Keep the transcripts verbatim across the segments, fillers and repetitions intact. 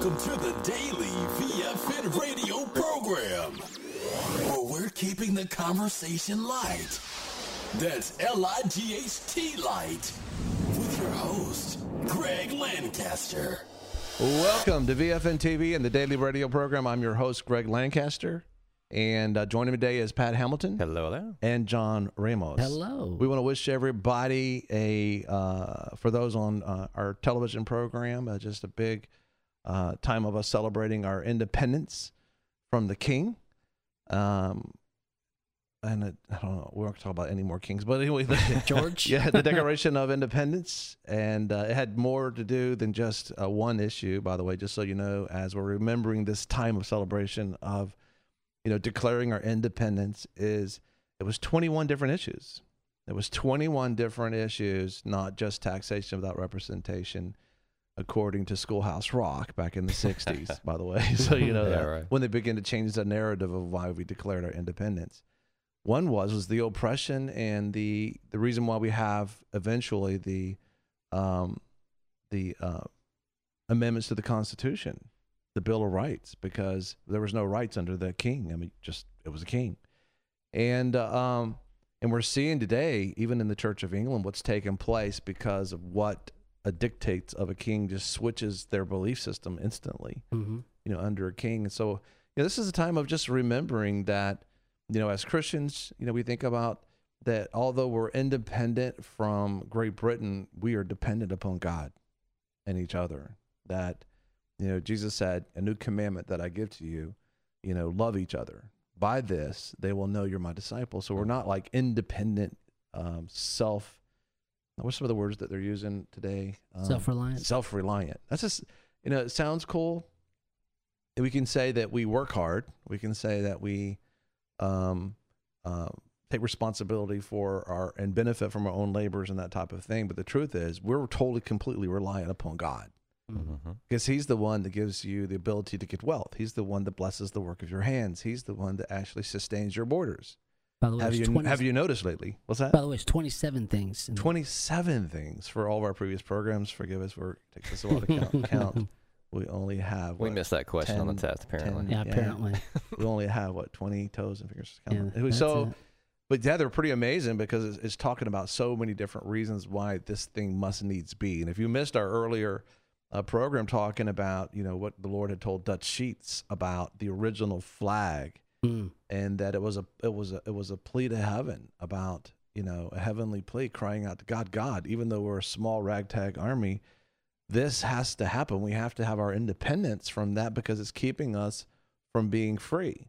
Welcome to the Daily V F N radio program, where we're keeping the conversation light. That's L I G H T light. With your host, Greg Lancaster. Welcome to V F N T V and the Daily Radio program. I'm your host, Greg Lancaster. And uh, joining me today is Pat Hamilton. Hello there. And John Ramos. Hello. We want to wish everybody, a uh, for those on uh, our television program, uh, just a big uh, time of us celebrating our independence from the king. Um, and it, I don't know, we won't talk about any more kings, but anyway, the, George. yeah, the Declaration of Independence, and uh, it had more to do than just uh, one issue. By the way, just so you know, as we're remembering this time of celebration of, you know, declaring our independence, is it was twenty-one different issues. It was twenty-one different issues, not just taxation without representation, according to Schoolhouse Rock back in the sixties. By the way, so you know Yeah, that right. when they began to change the narrative of why we declared our independence. One was was the oppression and the the reason why we have eventually the um, the uh, amendments to the Constitution, the Bill of Rights, because there was no rights under the king. I mean, just it was a king, and uh, um, and we're seeing today, even in the Church of England, what's taken place because of what a dictates of a king just switches their belief system instantly. Mm-hmm. You know, under a king, and so you know, this is a time of just remembering that. You know, as Christians, you know, we think about that although we're independent from Great Britain, we are dependent upon God and each other. That, you know, Jesus said, a new commandment that I give to you, you know, love each other. By this, they will know you're my disciples. So we're not like independent, um, self, what's some of the words that they're using today? Um, Self-reliant. Self-reliant. That's just, you know, it sounds cool. We can say that we work hard. We can say that we, Um, uh, take responsibility for our and benefit from our own labors and that type of thing. But the truth is, we're totally, completely reliant upon God, Mm-hmm. because He's the one that gives you the ability to get wealth. He's the one that blesses the work of your hands. He's the one that actually sustains your borders. By the way, Have it's you twenty, have you noticed lately? What's that? By the way, it's twenty-seven things. in- twenty-seven things for all of our previous programs. Forgive us, we're it takes us a while to count. count. We only have We what, missed that question on the ten, test, apparently. ten, Yeah, apparently. we only have what twenty toes and fingers to count. Yeah, Anyway, that's so. it. But yeah, they're pretty amazing because it's, it's talking about so many different reasons why this thing must needs be. And if you missed our earlier uh, program talking about, you know, what the Lord had told Dutch Sheets about the original flag, Mm. and that it was a it was a it was a plea to heaven about, you know, a heavenly plea crying out to God, God, even though we're a small ragtag army, this has to happen. We have to have our independence from that because it's keeping us from being free.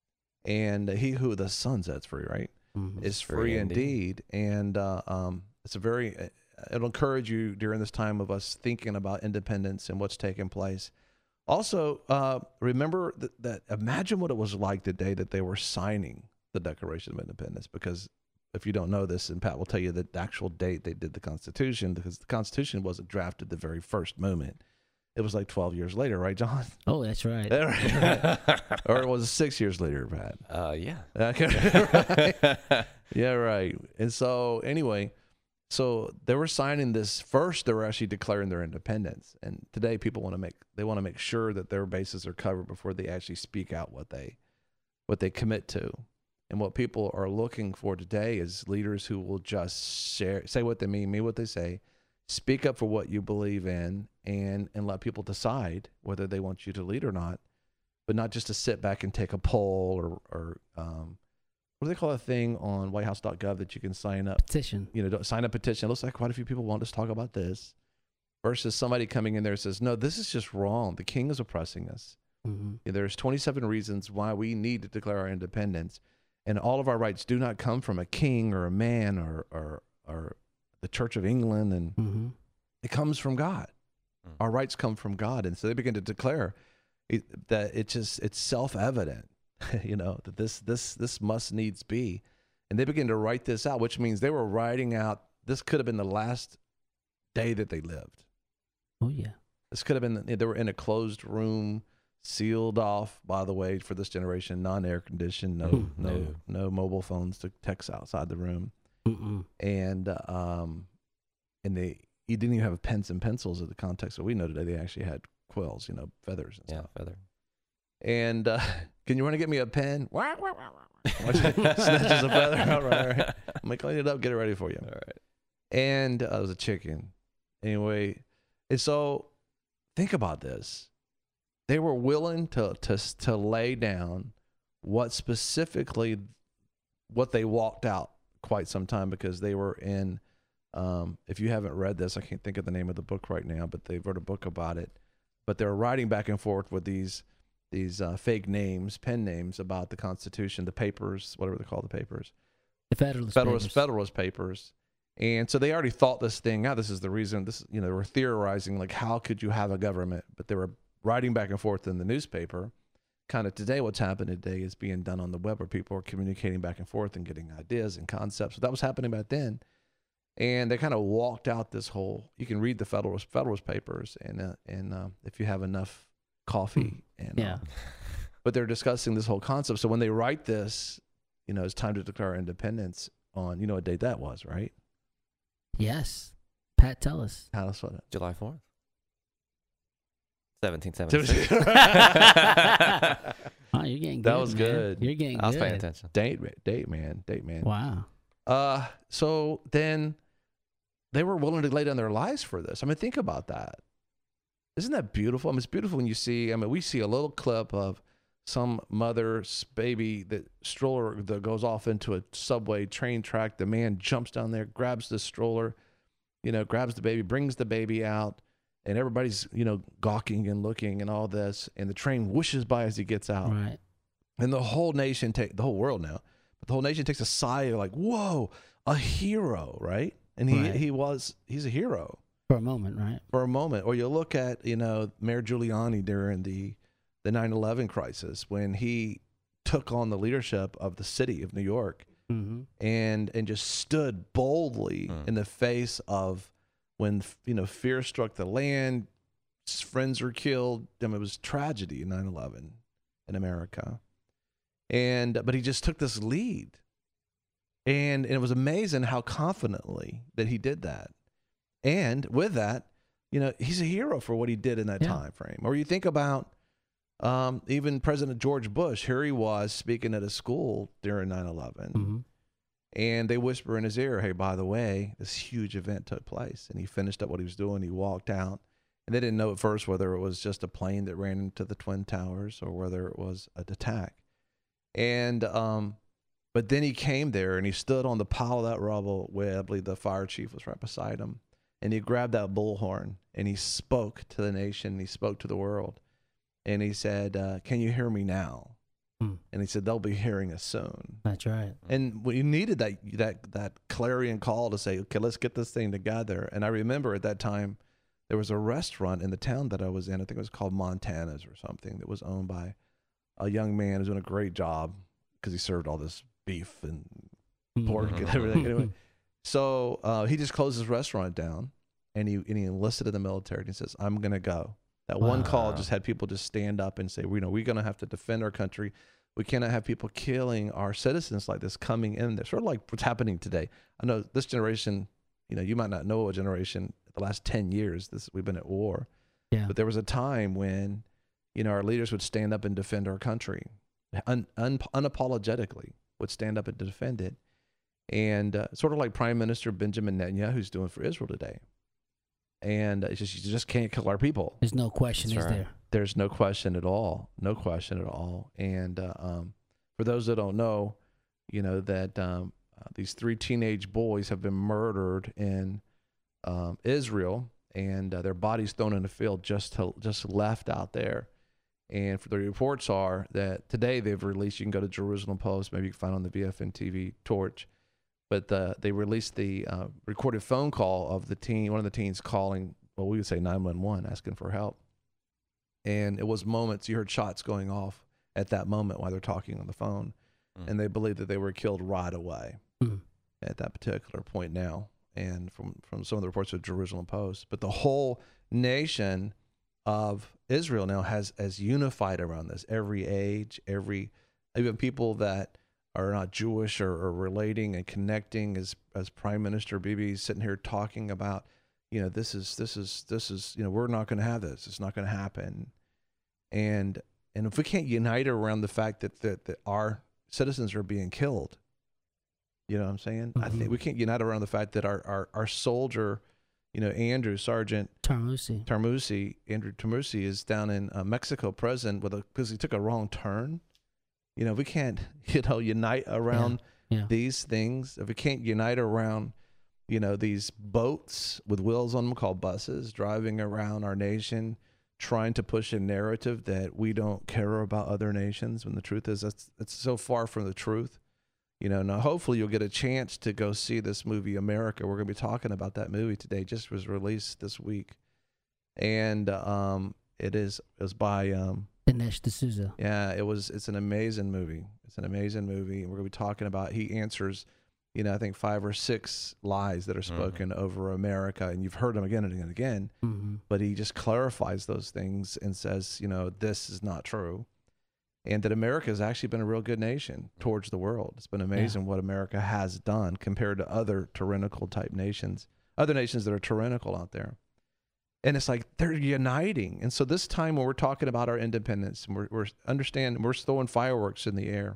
And he who the Son sets free, right? Mhm. is Free free indeed. indeed. And uh, um, it's a very, uh, it'll encourage you during this time of us thinking about independence and what's taking place. Also, uh, remember that, that imagine what it was like the day that they were signing the Declaration of Independence, because if you don't know this, and Pat will tell you the actual date they did the Constitution, because the Constitution wasn't drafted the very first moment. It was like twelve years later, right, John? Oh, that's right. Right. Or it was six years later, Pat. Uh, yeah. Okay. Right. Yeah, right. And so anyway, so they were signing this first. They were actually declaring their independence, and today people want to make they want to make sure that their bases are covered before they actually speak out what they what they commit to. And what people are looking for today is leaders who will just share, say what they mean, mean what they say, speak up for what you believe in, and and let people decide whether they want you to lead or not, but not just to sit back and take a poll or or um, what do they call a thing on white house dot gov that you can sign up, Petition. you know, don't sign a petition. It looks like quite a few people want us to talk about this, versus somebody coming in there and says, no, this is just wrong. The king is oppressing us. Mm-hmm. There's twenty-seven reasons why we need to declare our independence, and all of our rights do not come from a king or a man or or, or the Church of England, and Mm-hmm. it comes from God. Mm. Our rights come from God, and so they begin to declare it, that it's just it's self-evident, you know, that this this this must needs be, and they begin to write this out, which means they were writing out. This could have been the last day that they lived. Oh, yeah. This could have been they were in a closed room, sealed off. By the way, for this generation, non-air conditioned, no no No. no mobile phones to text outside the room, Mm-mm. and um, and they. You didn't even have pens and pencils in the context that we know today. They actually had quills, you know, feathers and Yeah, stuff. feather. And uh, can you want to get me a pen? Snatches a feather out. Right, right. I'm like, clean it up, get it ready for you. All right. And uh, it was a chicken. Anyway, and so think about this. They were willing to to to lay down what specifically what they walked out quite some time, because they were in. Um, if you haven't read this, I can't think of the name of the book right now, but they wrote a book about it. But they were writing back and forth with these these uh, fake names, pen names about the Constitution, the papers, whatever they call the papers, The Federalist Federalist Papers. Federalist Papers. And so they already thought this thing out. This is the reason. This, you know, they were theorizing, like, how could you have a government? But they were writing back and forth in the newspaper. Kind of today, what's happening today is being done on the web, where people are communicating back and forth and getting ideas and concepts. So that was happening back then. And they kind of walked out this whole. You can read the Federalist Federalist Papers, and uh, and uh, if you have enough coffee, and Yeah. uh, but they're discussing this whole concept. So when they write this, you know, it's time to declare independence on, you know, what date that was, right? Yes. Pat, tell us. How else was it? July fourth. seventeen seventy-six. Oh, you're getting good. That was man. good. You're getting I was good. paying attention. date, date, man, date, man. Wow. Uh, so then they were willing to lay down their lives for this. I mean, think about that. Isn't that beautiful? I mean, it's beautiful when you see, I mean, we see a little clip of some mother's baby, that stroller that goes off into a subway train track. The man jumps down there, grabs the stroller, you know, grabs the baby, brings the baby out, and everybody's, you know, gawking and looking and all this. And the train whooshes by as he gets out. Right. And the whole nation, take the whole world now, but the whole nation takes a sigh of like, whoa, a hero, right? And he, Right. he was, he's a hero For a moment, right? for a moment. Or you look at, you know, Mayor Giuliani during the, the nine eleven crisis, when he took on the leadership of the city of New York Mm-hmm. and, and just stood boldly Mm. in the face of when, you know, fear struck the land, his friends were killed. I mean, it was tragedy in nine eleven in America. And but he just took this lead, and, and it was amazing how confidently that he did that. And with that, you know, he's a hero for what he did in that Yeah. time frame. Or you think about um, even President George Bush. Here he was speaking at a school during nine eleven, Mm-hmm. and they whisper in his ear, "Hey, by the way, this huge event took place." And he finished up what he was doing. He walked out. And they didn't know at first whether it was just a plane that ran into the Twin Towers or whether it was an attack. And, um, but then he came there and he stood on the pile of that rubble where I believe the fire chief was right beside him. And he grabbed that bullhorn and he spoke to the nation. He spoke to the world. And he said, uh, "Can you hear me now?" Hmm. And he said, "They'll be hearing us soon." That's right. And we needed that, that, that clarion call to say, okay, let's get this thing together. And I remember at that time, there was a restaurant in the town that I was in. I think it was called Montana's or something, that was owned by a young man who's doing a great job because he served all this beef and pork and everything. Anyway, so uh, he just closed his restaurant down, and he and he enlisted in the military. And he says, "I'm gonna go." That one Wow. call just had people just stand up and say, "We know we're gonna have to defend our country. We cannot have people killing our citizens like this coming in there." Sort of like what's happening today. I know this generation. You know, you might not know a generation. The last ten years, this we've been at war. Yeah. But there was a time when, you know, our leaders would stand up and defend our country, un, un, unapologetically would stand up and defend it, and uh, sort of like Prime Minister Benjamin Netanyahu's doing for Israel today. And uh, it's just you just can't kill our people. There's no question, That's is right. there? There's no question at all, no question at all. And uh, um, for those that don't know, you know that um, uh, these three teenage boys have been murdered in um, Israel, and uh, their bodies thrown in a field, just to, just left out there. And for the reports are that today they've released. You can go to Jerusalem Post, maybe you can find on the B F N T V Torch, but uh, they released the uh, recorded phone call of the teen, one of the teens calling, well, we would say nine one one, asking for help. And it was moments, you heard shots going off at that moment while they're talking on the phone. Mm. And they believe that they were killed right away Mm. at that particular point now. And from, from some of the reports of Jerusalem Post. But the whole nation of Israel now has, has unified around this. Every age, every, even people that are not Jewish or, or relating and connecting, as, as Prime Minister Bibi is sitting here talking about, you know, this is this is this is you know, we're not going to have this. It's not going to happen. And and if we can't unite around the fact that that, that our citizens are being killed, you know what I'm saying? Mm-hmm. I think we can't unite around the fact that our our, our soldier, you know, Andrew Sergeant Tarmusi, Tarmusi, Andrew Tarmusi is down in uh, Mexico prison with a because he took a wrong turn. You know, we can't, you know, unite around yeah, yeah. these things. If we can't unite around, you know, these boats with wheels on them called buses driving around our nation, trying to push a narrative that we don't care about other nations, when the truth is that's it's so far from the truth. You know, now hopefully you'll get a chance to go see this movie, America. We're going to be talking about that movie today. Just was released this week, and um, it is it was by um, Dinesh D'Souza. Yeah, it was. It's an amazing movie. It's an amazing movie, and we're going to be talking about. He answers, you know, I think five or six lies that are spoken mm-hmm. over America, and you've heard them again and again and again. Mm-hmm. But he just clarifies those things and says, you know, this is not true. And that America has actually been a real good nation towards the world. It's been amazing yeah. what America has done compared to other tyrannical type nations, other nations that are tyrannical out there. And it's like they're uniting. And so this time when we're talking about our independence, and we're, we're understand we're throwing fireworks in the air.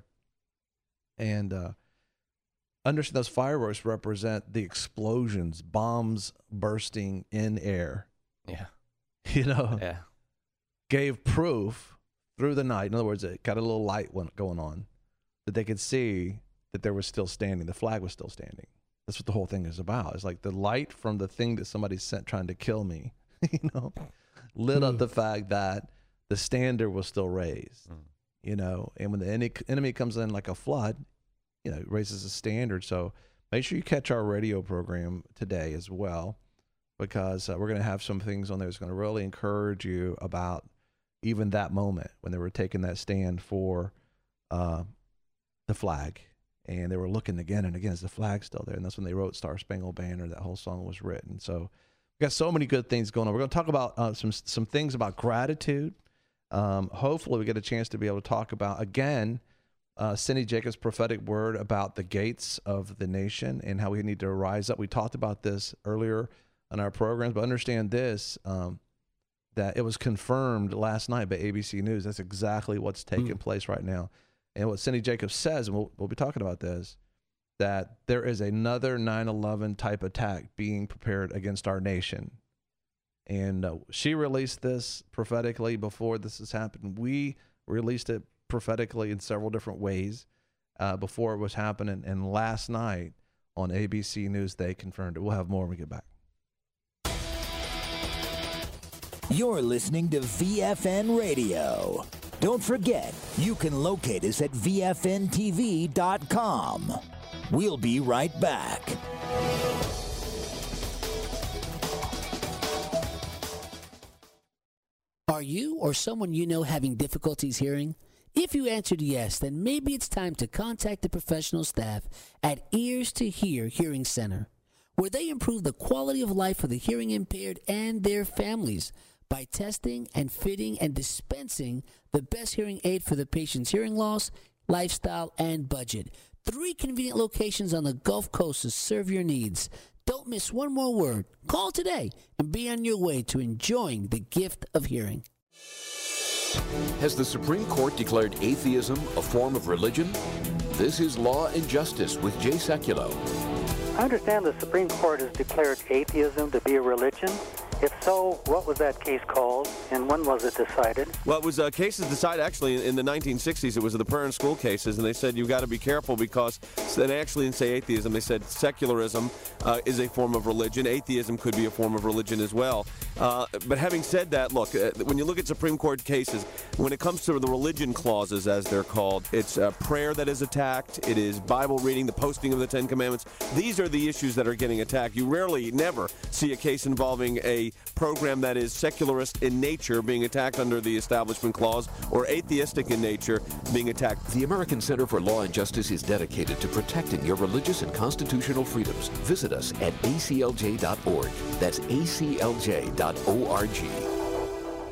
And uh, understand those fireworks represent the explosions, bombs bursting in air. Yeah. You know, yeah. gave proof through the night. In other words, it got a little light going on that they could see that there was still standing. The flag was still standing. That's what the whole thing is about. It's like the light from the thing that somebody sent trying to kill me, you know, lit mm. up the fact that the standard was still raised, mm. you know, and when the enemy, enemy comes in like a flood, you know, it raises the standard. So make sure you catch our radio program today as well, because uh, we're going to have some things on there that's going to really encourage you about even that moment when they were taking that stand for uh, the flag, and they were looking again and again, is the flag still there? And that's when they wrote Star Spangled Banner. That whole song was written. So we got so many good things going on. We're going to talk about uh, some some things about gratitude. Um, hopefully we get a chance to be able to talk about, again, uh, Cindy Jacobs' prophetic word about the gates of the nation and how we need to rise up. We talked about this earlier in our programs, but understand this, um, that it was confirmed last night by A B C News. That's exactly what's taking mm. place right now. And what Cindy Jacobs says, and we'll, we'll be talking about this, that there is another nine eleven type attack being prepared against our nation. And uh, she released this prophetically before this has happened. We released it prophetically in several different ways uh, before it was happening. And last night on A B C News, they confirmed it. We'll have more when we get back. You're listening to V F N Radio. Don't forget, you can locate us at V F N T V dot com. We'll be right back. Are you or someone you know having difficulties hearing? If you answered yes, then maybe it's time to contact the professional staff at Ears to Hear Hearing Center, where they improve the quality of life for the hearing impaired and their families by testing and fitting and dispensing the best hearing aid for the patient's hearing loss, lifestyle, and budget. Three convenient locations on the Gulf Coast to serve your needs. Don't miss one more word. Call today and be on your way to enjoying the gift of hearing. Has the Supreme Court declared atheism a form of religion? This is Law and Justice with Jay Sekulow. I understand the Supreme Court has declared atheism to be a religion. If so, what was that case called, and when was it decided? Well, it was uh, cases decided actually in the nineteen sixties. It was the parent school cases, and they said you've got to be careful because, and actually didn't say atheism, they said secularism uh, is a form of religion. Atheism could be a form of religion as well. Uh, but having said that, look, uh, when you look at Supreme Court cases, when it comes to the religion clauses, as they're called, it's uh, prayer that is attacked, it is Bible reading, the posting of the Ten Commandments. These are the issues that are getting attacked. You rarely, never see a case involving a program that is secularist in nature being attacked under the Establishment Clause or atheistic in nature being attacked. The American Center for Law and Justice is dedicated to protecting your religious and constitutional freedoms. Visit us at A C L J dot org. That's A C L J dot org.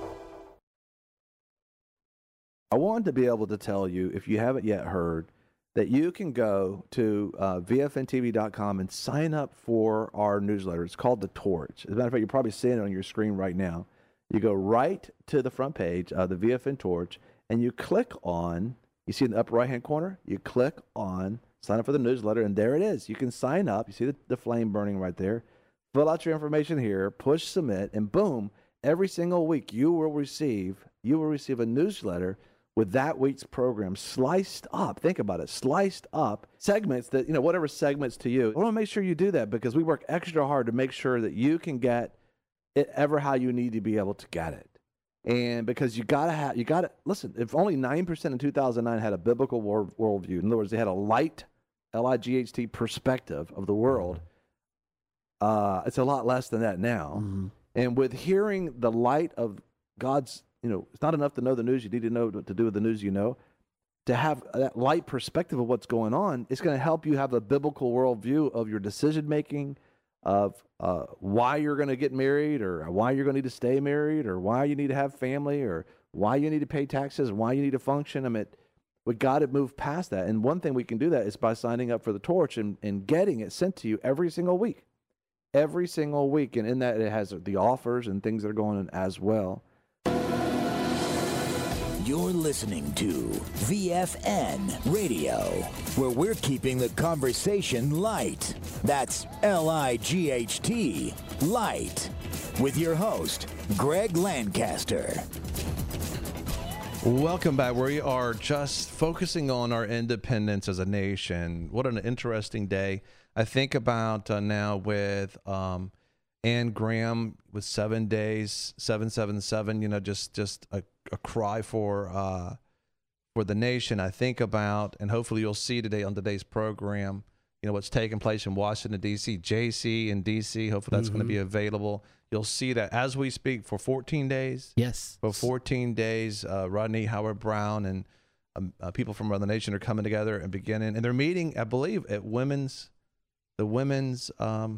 I wanted to be able to tell you, if you haven't yet heard, that you can go to uh, V F N T V dot com and sign up for our newsletter. It's called The Torch. As a matter of fact, you're probably seeing it on your screen right now. You go right to the front page of the V F N Torch, and you click on, you see in the upper right-hand corner, you click on sign up for the newsletter, and there it is. You can sign up. You see the, the flame burning right there. Fill out your information here, push submit, and boom, every single week you will receive, you will receive a newsletter with that week's program sliced up. Think about it, sliced up segments that, you know, whatever segments to you. I want to make sure you do that because we work extra hard to make sure that you can get it ever how you need to be able to get it. And because you got to have, you got to, listen, if only nine percent in two thousand nine had a biblical world, worldview, in other words, they had a light, L I G H T perspective of the world, uh, it's a lot less than that now. Mm-hmm. And with hearing the light of God's, you know, it's not enough to know the news. You need to know what to do with the news you know. To have that light perspective of what's going on, it's going to help you have a biblical worldview of your decision-making, of uh, why you're going to get married or why you're going to need to stay married or why you need to have family or why you need to pay taxes, why you need to function. I mean, we got to move past that. And one thing we can do that is by signing up for the Torch and, and getting it sent to you every single week. Every single week. And in that, it has the offers and things that are going on as well. You're listening to V F N Radio, where we're keeping the conversation light. That's L I G H T, light. With your host, Greg Lancaster. Welcome back. We are just focusing on our independence as a nation. What an interesting day. I think about uh, now with um, Anne Graham with seven days, seven seven seven. You know, just just a, a cry for uh, for the nation. I think about, and hopefully you'll see today on today's program, you know, what's taking place in Washington D C, J C in D C. Hopefully that's mm-hmm. going to be available. You'll see that as we speak for fourteen days. Yes. For fourteen days, uh, Rodney Howard-Browne and um, uh, people from around the nation are coming together and beginning, and they're meeting, I believe, at women's. The women's um,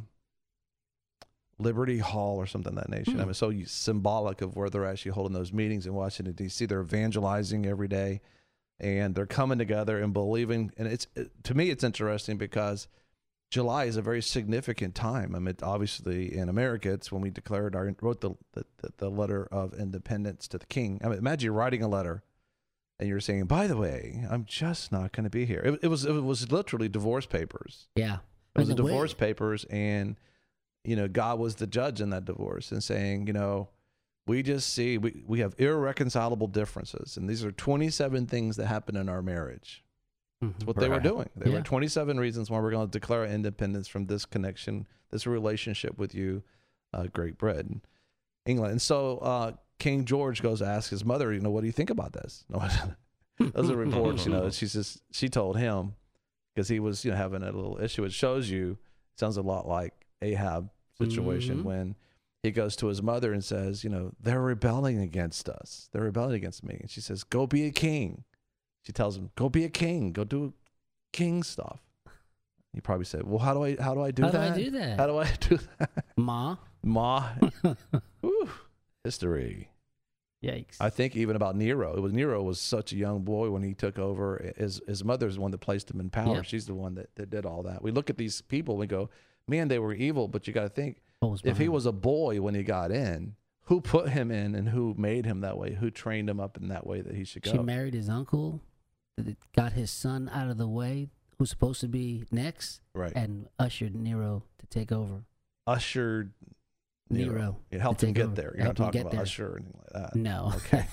Liberty Hall or something that nation. Mm. I mean, so symbolic of where they're actually holding those meetings in Washington, D C. They're evangelizing every day, and they're coming together and believing. And it's it, to me, it's interesting because July is a very significant time. I mean, obviously in America, it's when we declared our wrote the the, the letter of independence to the king. I mean, imagine you're writing a letter, and you're saying, "By the way, I'm just not going to be here." It, it was it was literally divorce papers. Yeah. It was the divorce way. papers, and, you know, God was the judge in that divorce and saying, you know, we just see, we, we have irreconcilable differences, and these are twenty-seven things that happen in our marriage. Mm-hmm. That's what right. they were doing. There yeah. were twenty-seven reasons why we're going to declare our independence from this connection, this relationship with you, uh, Great Britain, England. And so uh, King George goes to ask his mother, you know, what do you think about this? No, those are reports, you know, she just, she told him, because he was, you know, having a little issue. It shows you, it sounds a lot like Ahab situation mm-hmm. when he goes to his mother and says, you know, they're rebelling against us. They're rebelling against me. And she says, go be a king. She tells him, go be a king. Go do king stuff. He probably said, well, how do I, how do I do how that? How do I do that? How do I do that? Ma. Ma. Whew. History. Yikes. I think even about Nero. It was Nero was such a young boy when he took over. His his mother's the one that placed him in power. Yeah. She's the one that, that did all that. We look at these people and we go, man, they were evil. But you got to think, if he was a boy when he got in, who put him in and who made him that way? Who trained him up in that way that he should go? She married his uncle, got his son out of the way, who's supposed to be next, right, and ushered Nero to take over. Ushered Nero. Nero. It helped him get over. there. You're helped not talking about there. Usher or anything like that. No.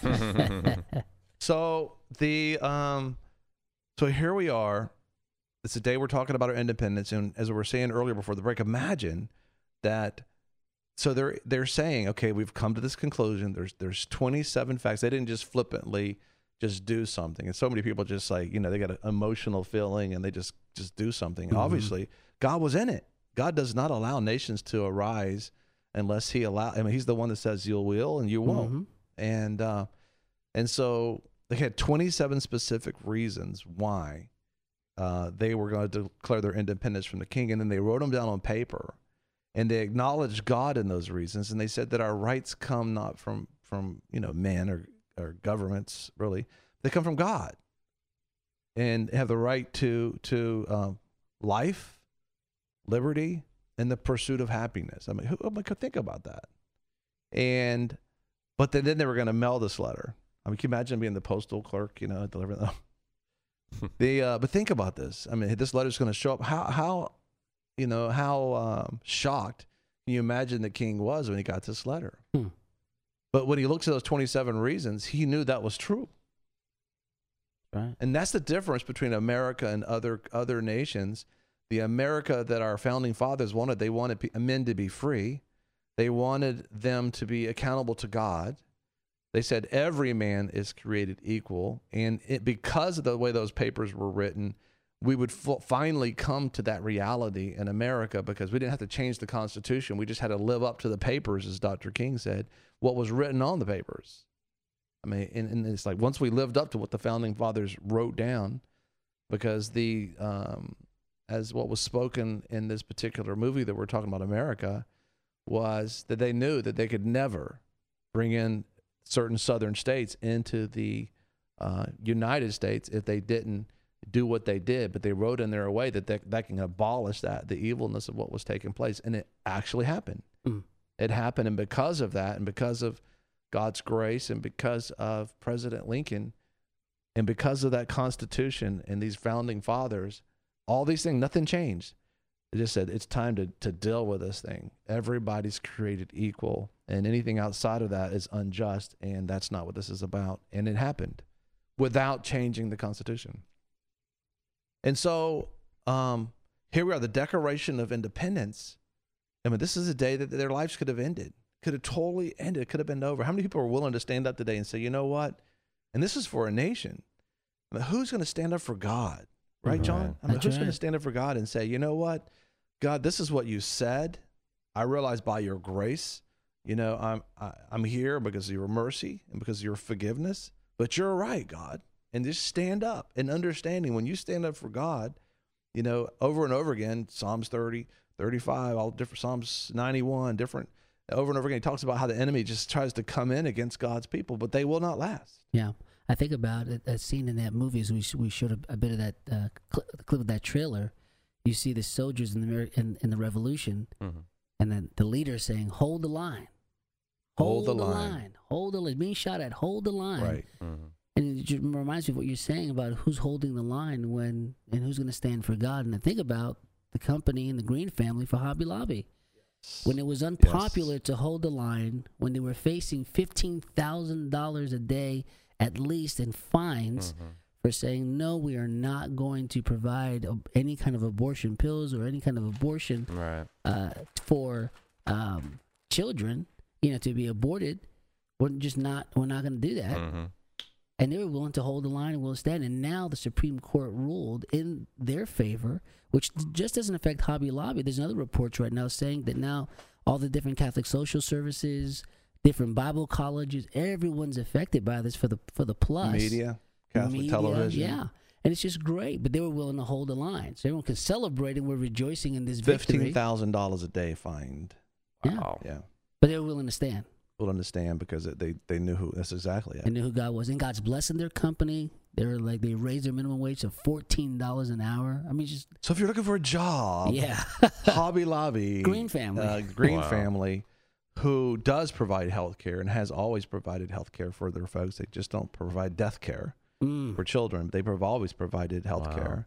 Okay. So the um, so here we are. It's the day we're talking about our independence, and as we were saying earlier before the break, imagine that. So they're they're saying, okay, we've come to this conclusion. There's there's twenty-seven facts. They didn't just flippantly just do something, and so many people just like, you know, they got an emotional feeling and they just just do something. Mm-hmm. Obviously, God was in it. God does not allow nations to arise unless he allow. I mean, he's the one that says you will and you won't. Mm-hmm. And uh, and so they had twenty-seven specific reasons why uh, they were going to declare their independence from the king, and then they wrote them down on paper, and they acknowledged God in those reasons, and they said that our rights come not from from you know men or or governments, really, they come from God. and have the right to to um, life, liberty, and the pursuit of happiness. I mean, who, I mean, could think about that? And but then, then they were going to mail this letter. I mean, can you imagine being the postal clerk, you know, delivering them? the uh, but think about this. I mean, this letter's going to show up. How how you know how um, shocked can you imagine the king was when he got this letter? Hmm. But when he looks at those twenty-seven reasons, he knew that was true. Right. And that's the difference between America and other other nations. The America that our founding fathers wanted, they wanted pe- men to be free. They wanted them to be accountable to God. They said every man is created equal. And it, because of the way those papers were written, we would f- finally come to that reality in America, because we didn't have to change the Constitution. We just had to live up to the papers, as Doctor King said, what was written on the papers. I mean, and, and it's like once we lived up to what the founding fathers wrote down, because the um, as what was spoken in this particular movie that we're talking about, America, was that they knew that they could never bring in certain southern states into the uh, United States if they didn't do what they did. But they wrote in there a way that they, that can abolish that, the evilness of what was taking place. And it actually happened. Mm. It happened. And because of that, and because of God's grace, and because of President Lincoln, and because of that Constitution and these founding fathers, all these things, nothing changed. It just said, it's time to, to deal with this thing. Everybody's created equal, and anything outside of that is unjust, and that's not what this is about. And it happened without changing the Constitution. And so um, here we are, the Declaration of Independence. I mean, this is a day that their lives could have ended, could have totally ended, could have been over. How many people are willing to stand up today and say, you know what? And this is for a nation. I mean, who's going to stand up for God? Right, John? I mean, That's who's right. going to stand up for God and say, you know what? God, this is what you said. I realize by your grace, you know, I'm I, I'm here because of your mercy and because of your forgiveness. But you're right, God. And just stand up and understanding when you stand up for God, you know, over and over again, Psalms thirty, thirty-five, all different, Psalms ninety-one, different, over and over again, he talks about how the enemy just tries to come in against God's people, but they will not last. Yeah. I think about it, that scene in that movie, as we, we showed a, a bit of that uh, cl- clip of that trailer. You see the soldiers in the Ameri- in, in the revolution, Mm-hmm. and then the leader saying, hold the line. Hold Hold, the the, line. line. Hold the line. Being shot at, hold the line. Right. Mm-hmm. And it just reminds me of what you're saying about who's holding the line when and who's going to stand for God. And I think about the company and the Green family for Hobby Lobby. When it was unpopular Yes. to hold the line, when they were facing fifteen thousand dollars a day at least in fines Mm-hmm. for saying, no, we are not going to provide ab- any kind of abortion pills or any kind of abortion Right. uh, for um, children, you know, to be aborted. We're just not, we're not going to do that. Mm-hmm. And they were willing to hold the line and will stand. And now the Supreme Court ruled in their favor, which just doesn't affect Hobby Lobby. There's another reports right now saying that now all the different Catholic social services, different Bible colleges, everyone's affected by this for the for the plus. Media, Catholic Media, television. Yeah. And it's just great. But they were willing to hold the line. So everyone can celebrate and we're rejoicing in this victory. fifteen thousand dollars a day fined. Yeah. Wow. Yeah. But they were willing to stand. We'll understand because it, they, they knew who, that's exactly it. They knew who God was. And God's blessing their company. They're like, they raised their minimum wage to fourteen dollars an hour. I mean, just, So if you're looking for a job, yeah. Hobby Lobby, Green family. uh, Green Wow. family, who does provide health care and has always provided health care for their folks. They just don't provide death care Mm. for children. They've always provided health Wow. care.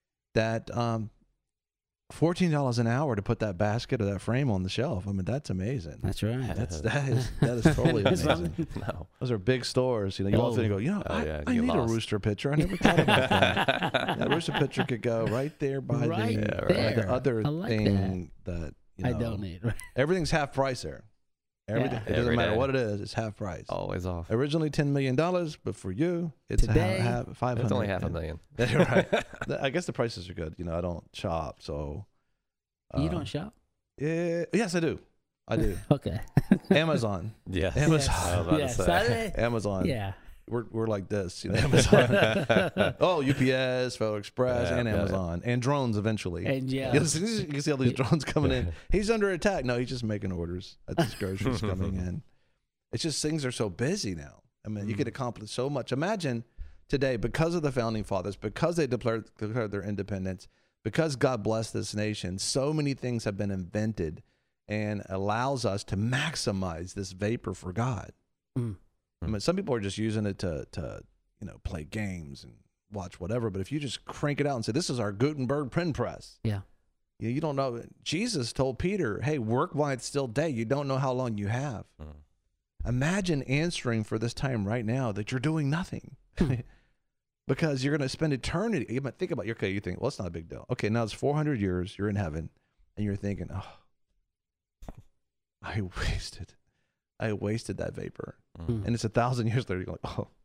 That um, fourteen dollars an hour to put that basket or that frame on the shelf. I mean, that's amazing. That's right. That's that is that is totally That's amazing. No. Those are big stores. You know, you Oh. walk in and go, you know, Oh, I, yeah, I you need lost. a rooster pitcher. I never thought about that. That rooster pitcher could go right there by Right the, Yeah, uh, right. the there. other I like thing that, you know, I don't need. Right? everything's half price there. Everything. Yeah. It doesn't Every matter day. what it is. It's half price. Always off. Originally ten million dollars, but for you, it's Today, a half, half, five hundred. It's only half a million. right. I guess the prices are good. You know, I don't shop, so. You uh, don't shop? Yeah, yes, I do. I do. Okay. Amazon. Yes. Amazon. I was about yes. to say. I- Amazon. yeah. We're we're like this, you know. Amazon. Oh, U P S, Federal Express, Yeah, and yeah. Amazon, and drones eventually. And yeah. You can you can see all these drones coming in. He's under attack. No, he's just making orders. That's his groceries coming in. It's just things are so busy now. I mean, you could accomplish so much. Imagine today, because of the founding fathers, because they declared, declared their independence, because God blessed this nation, so many things have been invented and allows us to maximize this vapor for God. Mm. I mean, some people are just using it to, to, you know, play games and watch whatever. But if you just crank it out and say, this is our Gutenberg print press. Yeah. You, you don't know. Jesus told Peter, hey, work while it's still day. You don't know how long you have. Mm. Imagine answering for this time right now that you're doing nothing. Because you're going to spend eternity. You might think about, okay, you think, well, it's not a big deal. Okay, now it's four hundred years, you're in heaven, and you're thinking, oh, I wasted, I wasted that vapor. Mm. And it's a thousand years later, you're like, oh,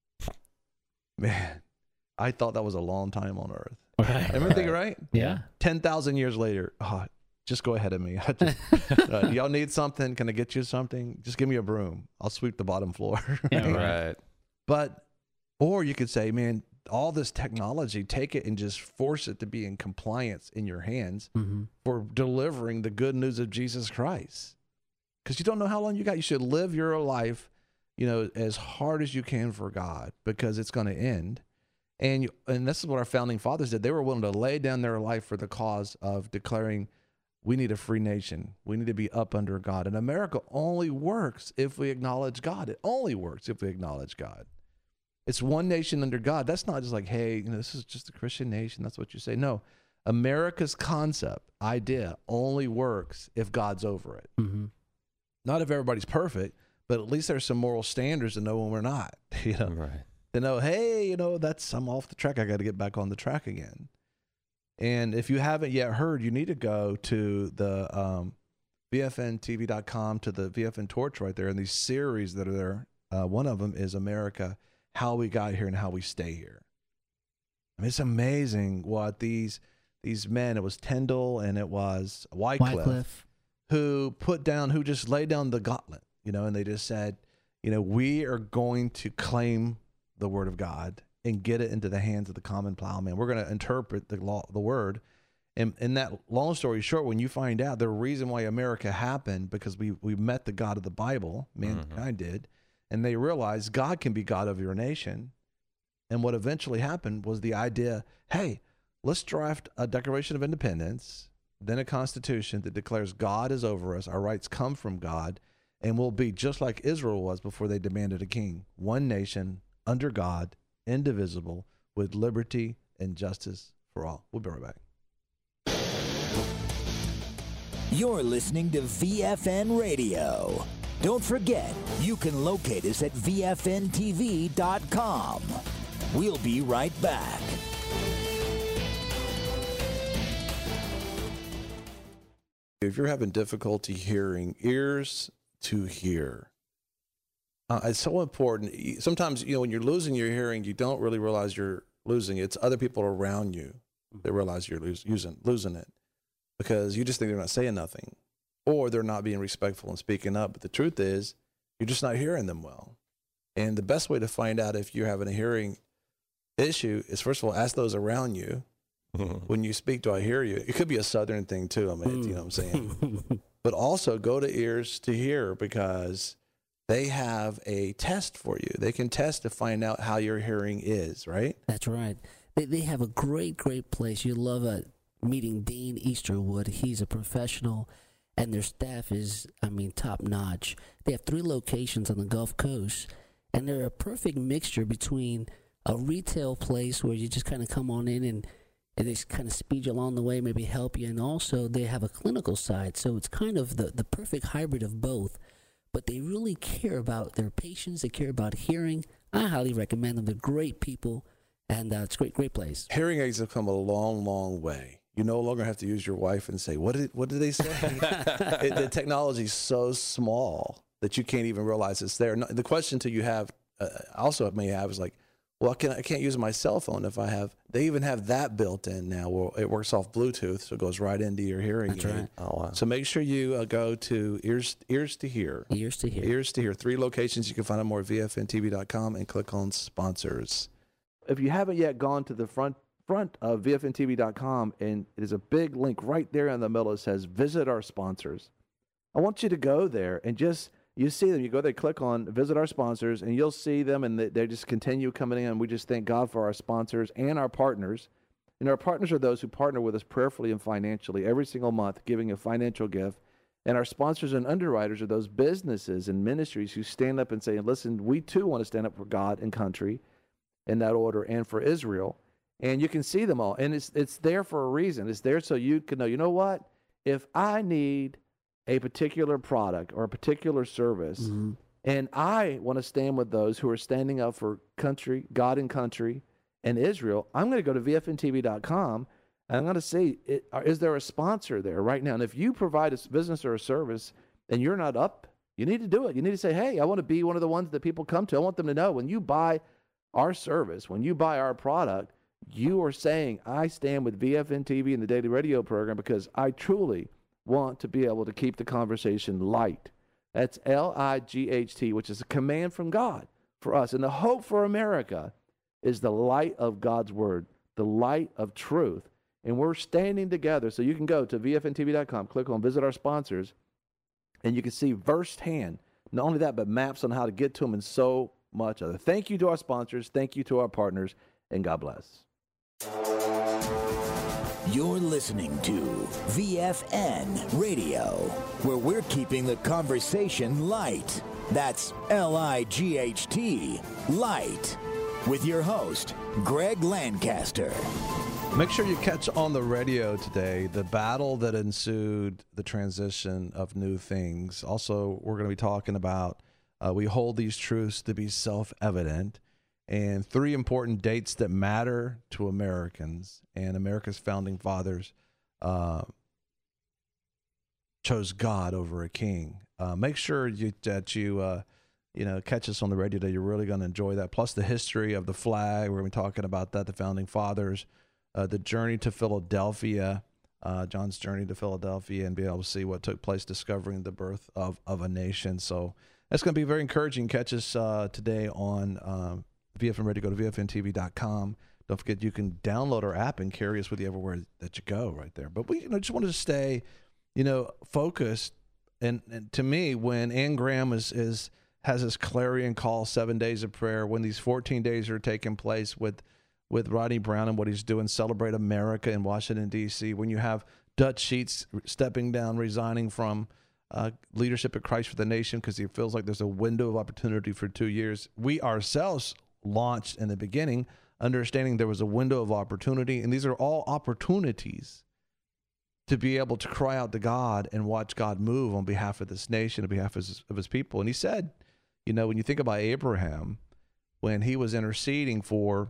man, I thought that was a long time on earth. Right. Everything right? Yeah. ten thousand years later, oh, just go ahead of me. Just, uh, y'all need something? Can I get you something? Just give me a broom. I'll sweep the bottom floor. Yeah, Right. But, or you could say, man, all this technology, take it and just force it to be in compliance in your hands Mm-hmm. for delivering the good news of Jesus Christ. Because you don't know how long you got. You should live your life, you know, as hard as you can for God, because it's going to end. And you, and this is what our founding fathers did. They were willing to lay down their life for the cause of declaring we need a free nation. We need to be up under God. And America only works if we acknowledge God. It only works if we acknowledge God. It's one nation under God. That's not just like, hey, you know, this is just a Christian nation. That's what you say. No, America's concept, idea, only works if God's over it. Mm-hmm. Not if everybody's perfect, but at least there's some moral standards to know when we're not. You know, Right. to know, hey, you know, that's I'm off the track. I got to get back on the track again. And if you haven't yet heard, you need to go to the um, V F N T V dot com, to the V F N Torch right there, and these series that are there. Uh, one of them is America, How We Got Here and How We Stay Here. I mean, it's amazing what these these men, it was Tyndall and it was Wycliffe, Wycliffe. who put down, who just laid down the gauntlet, you know, and they just said, you know, we are going to claim the word of God and get it into the hands of the common plowman. We're going to interpret the law, the word. And in that long story short, when you find out the reason why America happened, because we, we met the God of the Bible, mankind mm-hmm. did, and they realized God can be God of your nation. And what eventually happened was the idea, hey, let's draft a Declaration of Independence, then a constitution that declares God is over us, our rights come from God, and we'll be just like Israel was before they demanded a king. One nation, under God, indivisible, with liberty and justice for all. We'll be right back. You're listening to V F N Radio. Don't forget, you can locate us at V F N T V dot com. We'll be right back. If you're having difficulty hearing, ears to hear. Uh, it's so important. Sometimes, you know, when you're losing your hearing, you don't really realize you're losing it. It's other people around you that realize you're lose, using, losing it, because you just think they're not saying nothing, or they're not being respectful and speaking up. But the truth is, you're just not hearing them well. And the best way to find out if you're having a hearing issue is, first of all, ask those around you. When you speak, do I hear you? It could be a Southern thing too. I mean, mm. you know what I'm saying? But also go to ears to hear, because they have a test for you. They can test to find out how your hearing is, right? That's right. They they have a great, great place. You love uh, meeting Dean Easterwood. He's a professional, and their staff is, I mean, top notch. They have three locations on the Gulf Coast, and they're a perfect mixture between a retail place where you just kind of come on in and And they kind of speed you along the way, maybe help you. And also they have a clinical side. So it's kind of the, the perfect hybrid of both. But they really care about their patients. They care about hearing. I highly recommend them. They're great people. And uh, it's a great, great place. Hearing aids have come a long, long way. You no longer have to use your wife and say, what did, what did they say? it, the technology is so small that you can't even realize it's there. The question to you have, uh, also may have, is like, well, I, can, I can't use my cell phone if I have, they even have that built in now where it works off Bluetooth, so it goes right into your hearing That's aid. right. Oh, wow. So make sure you uh, go to Ears Ears to Hear. Ears to Hear. Ears to Hear. Three locations. You can find out more at V F N T V dot com and click on sponsors. If you haven't yet gone to the front front of V F N T V dot com, and there's a big link right there in the middle that says visit our sponsors. I want you to go there and just you see them. You go there, click on visit our sponsors, and you'll see them, and they, they just continue coming in. We just thank God for our sponsors and our partners. And our partners are those who partner with us prayerfully and financially every single month, giving a financial gift. And our sponsors and underwriters are those businesses and ministries who stand up and say, listen, we too want to stand up for God and country in that order, and for Israel. And you can see them all. And it's it's there for a reason. It's there so you can know, you know what? If I need a particular product or a particular service, mm-hmm. and I want to stand with those who are standing up for country, God and country, and Israel, I'm going to go to V F N T V dot com, and I'm going to say, is there a sponsor there right now? And if you provide a business or a service and you're not up, you need to do it. You need to say, hey, I want to be one of the ones that people come to. I want them to know when you buy our service, when you buy our product, you are saying, I stand with V F N T V and the Daily Radio program because I truly want to be able to keep the conversation light. That's L I G H T, which is a command from God for us. And the hope for America is the light of God's word, the light of truth. And we're standing together. So you can go to V F N T V dot com, click on visit our sponsors, and you can see firsthand, not only that, but maps on how to get to them and so much other. Thank you to our sponsors. Thank you to our partners, and God bless. You're listening to V F N Radio, where we're keeping the conversation light. That's L I G H T, light. With your host, Greg Lancaster. Make sure you catch on the radio today the battle that ensued the transition of new things. Also, we're going to be talking about uh, we hold these truths to be self-evident, and three important dates that matter to Americans. And America's founding fathers uh, chose God over a king. Uh, make sure you, that you uh, you know catch us on the radio today. You're really going to enjoy that. Plus the history of the flag. We're going to be talking about that, the founding fathers, uh, the journey to Philadelphia, uh, John's journey to Philadelphia, and be able to see what took place, discovering the birth of, of a nation. So that's going to be very encouraging. Catch us uh, today on um, V F N Radio. Go to V F N T V dot com. Don't forget you can download our app and carry us with you everywhere that you go right there. But we you know, just wanted to stay, you know, focused. And, and to me, when Ann Graham is, is has this clarion call, seven days of prayer, when these fourteen days are taking place with with Rodney Brown and what he's doing, Celebrate America in Washington, D C, when you have Dutch Sheets stepping down, resigning from uh, leadership at Christ for the Nation because he feels like there's a window of opportunity for two years. We ourselves launched in the beginning, understanding there was a window of opportunity, and these are all opportunities to be able to cry out to God and watch God move on behalf of this nation, on behalf of his, of his people. And he said, you know, when you think about Abraham, when he was interceding for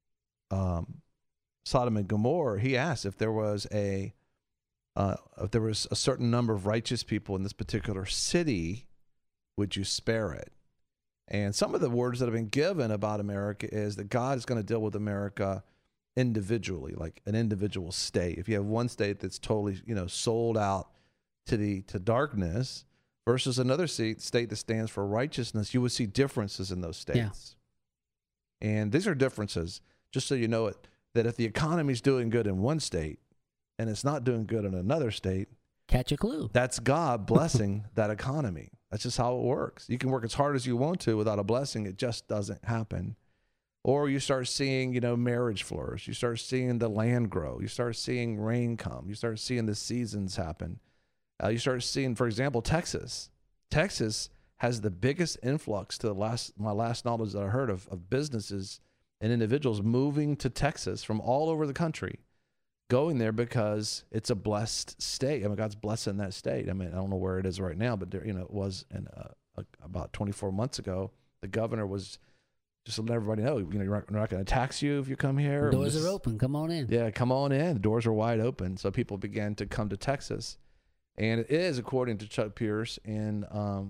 um, Sodom and Gomorrah, he asked if there was a uh, if there was a certain number of righteous people in this particular city, would you spare it? And some of the words that have been given about America is that God is going to deal with America individually, like an individual state. If you have one state that's totally, you know, sold out to the to darkness versus another state, state that stands for righteousness, you would see differences in those states. Yeah. And these are differences, just so you know it, that if the economy is doing good in one state and it's not doing good in another state, catch a clue. That's God blessing that economy. That's just how it works. You can work as hard as you want to without a blessing. It just doesn't happen. Or you start seeing, you know, marriage flourish. You start seeing the land grow. You start seeing rain come. You start seeing the seasons happen. Uh, you start seeing, for example, Texas. Texas has the biggest influx to the last my last knowledge that I heard of, of businesses and individuals moving to Texas from all over the country, going there because it's a blessed state. I mean, God's blessing that state. I mean, I don't know where it is right now, but there, you know, it was in, uh, uh, about twenty-four months ago. The governor was just letting everybody know, you know, you're not, not going to tax you if you come here. Doors just, are open. Come on in. Yeah, come on in. The doors are wide open. So people began to come to Texas. And it is, according to Chuck Pierce and um,